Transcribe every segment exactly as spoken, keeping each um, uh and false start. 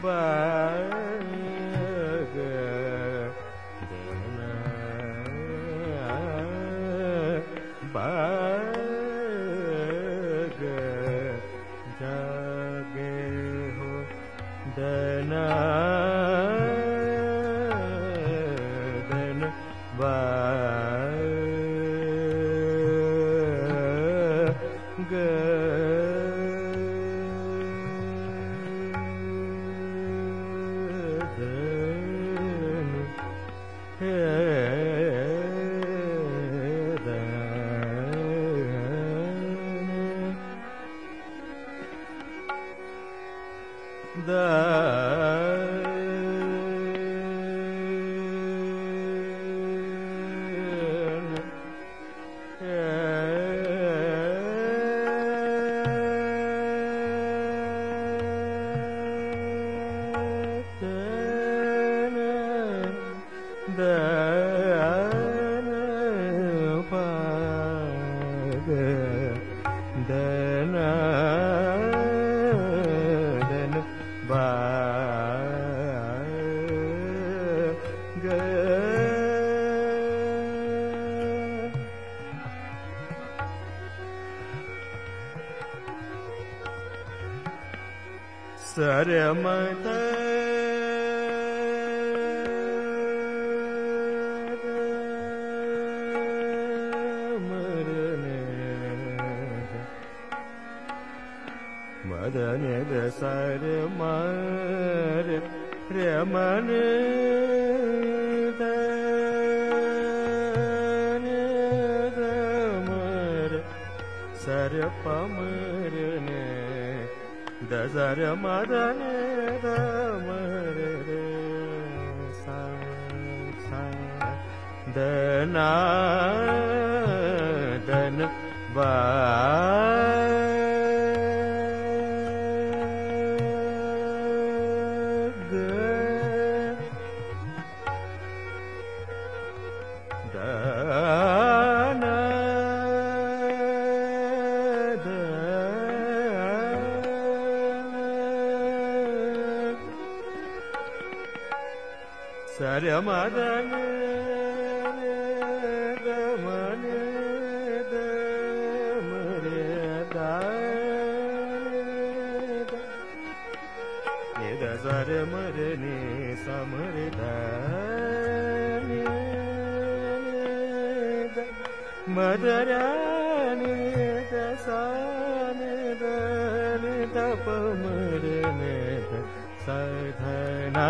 Saramata Madane da saramar Ramane da Ramar Sarapamarane Dazara madane damare sa sa dana dan va Saramadane damane damare da ne da saramare ne samare da ne madarane da sane da ne da pamare ne da sadhana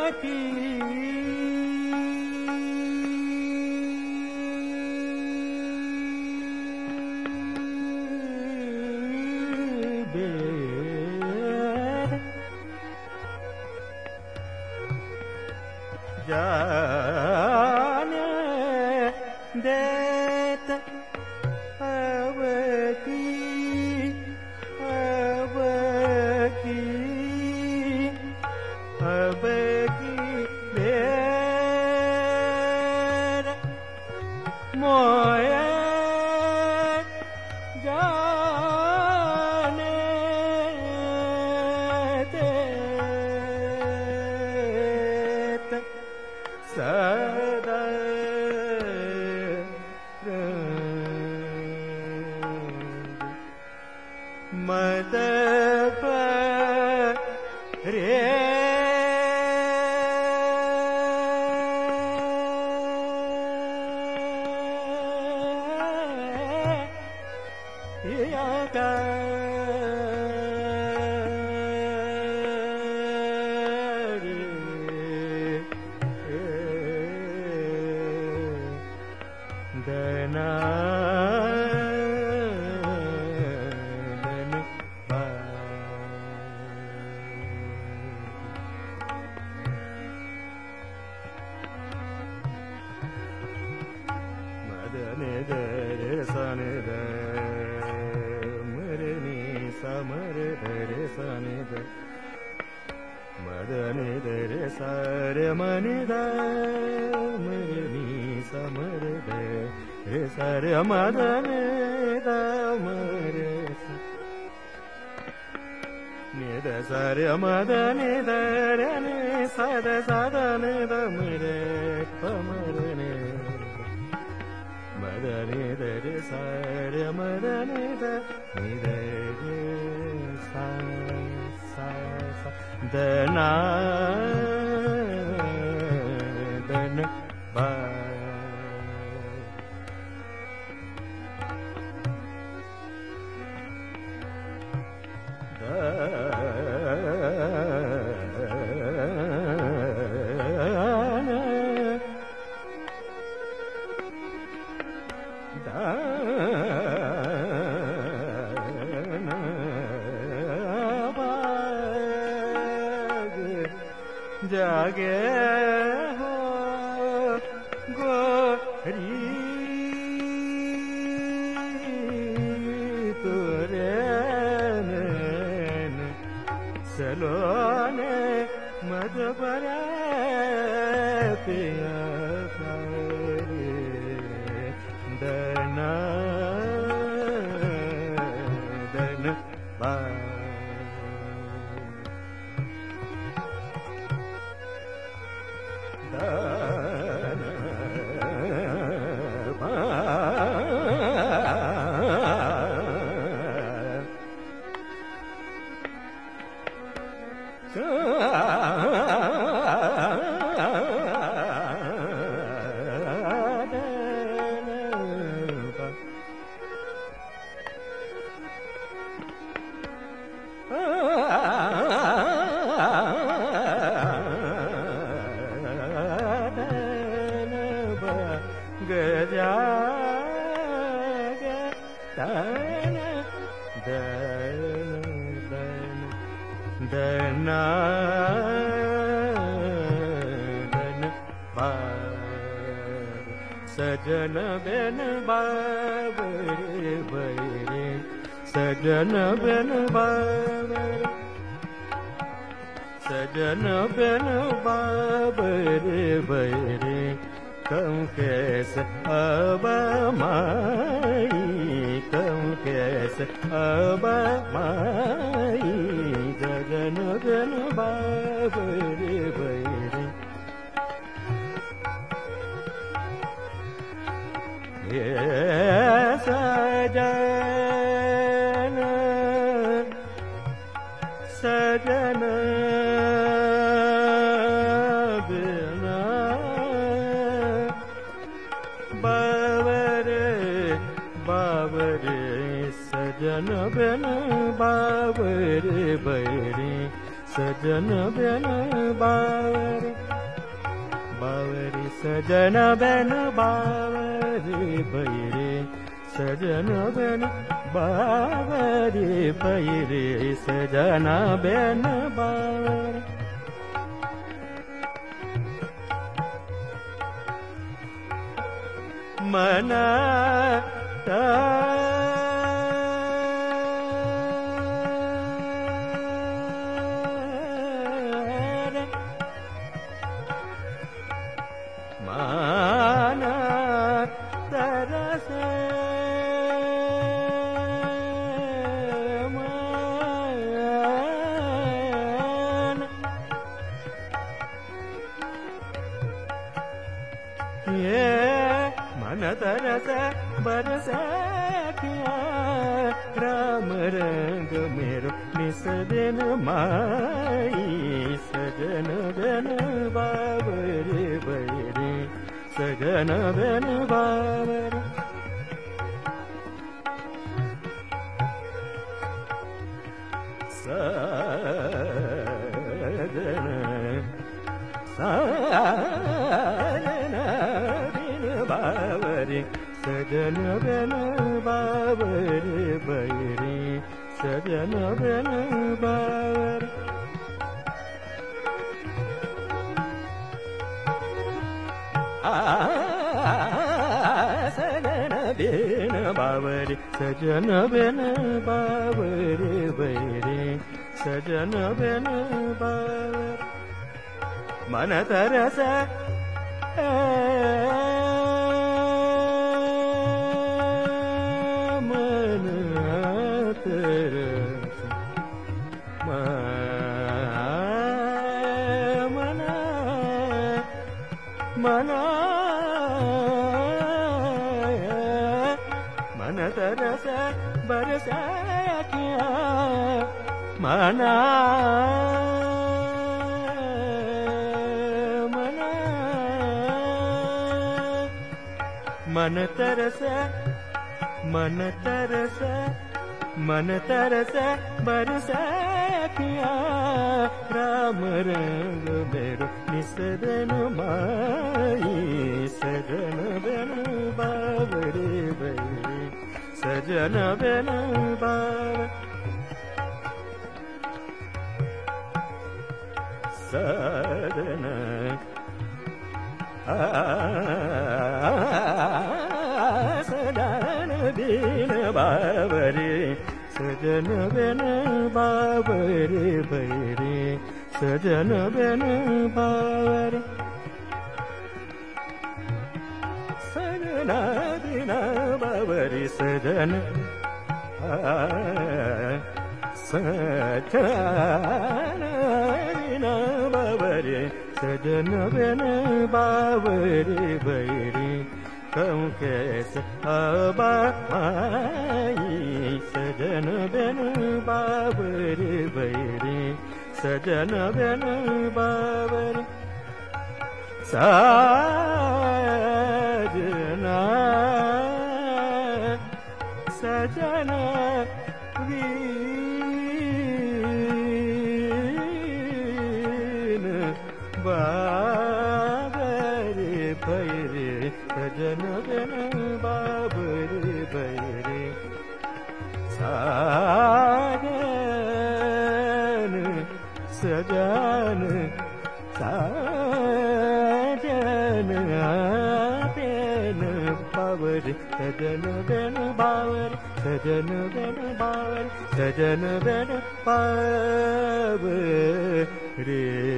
की बेर जाने देत अब की अब की अब की बेर मोए जाने देत सदा मद रे का दना मदने दरे सने द मरनी समर दरे सने द मदने दरे सारे मनि द मरनी समर दरे सारे मदने द मरे निद सारे मदने दरे ने सद सदने द मरे पमरने मदने दरे सारे मदने द निदे सा सा सा दना दन बा जागे हो गोरी तुरे सलोने मद बरा पिया दना दन बा गजा दन दन दना दन बार सजन बेन बाबरे बरे सजन बेन बाबर सजन बेन बाबरे बरे कम कैसे अब माई कम कैसे अब माई जगन गन बाबरे बरे ये सजन सजन बिना बाबरे बाबरे सजन बिन बाबरे बरे सजन बेन बावरे बावरे सजन बेन बावरे बैरे सजन बेन बावरे बैरे सजन बेन बावरे मना माना तरसे मान ये मन तरसे बरसे किया राम रंग मेरो निस दिन माई सजन बेन बावरे बैरे सजन बेन बावरे सजन सजन बिन बावरे सजन बेन बावरे बैरे सजन बेन बावरे सजन बेन बावरे सजन बेन बावरे बैरे सजन बेन बावरे मन तरस मन तरस मन मन मन तरस बरस किया मना मना मन तरस मन तरस मन तरस बरस किया राम रंग मेरो निस दिन माई सजन बेन बावरे बैरे सजन बेन बावरे सजन सजन बिन बावरे सजन बेन बावरे बैरे सजन बेन बावरे सजन बिन बावरे सजन सजन बिन बावरे सजन बेन बावरे बैरे कहूँ कैसे अब माई सजन बेन बावरे बैरे सजन बेन बावरे सजना सजन बीन बावरे बैरे सजन बेन बावरे बैरे साजन सजन साजन बेन बावरे सजन बेन बावरे सजन बेन बावरे सजन बेन बावरे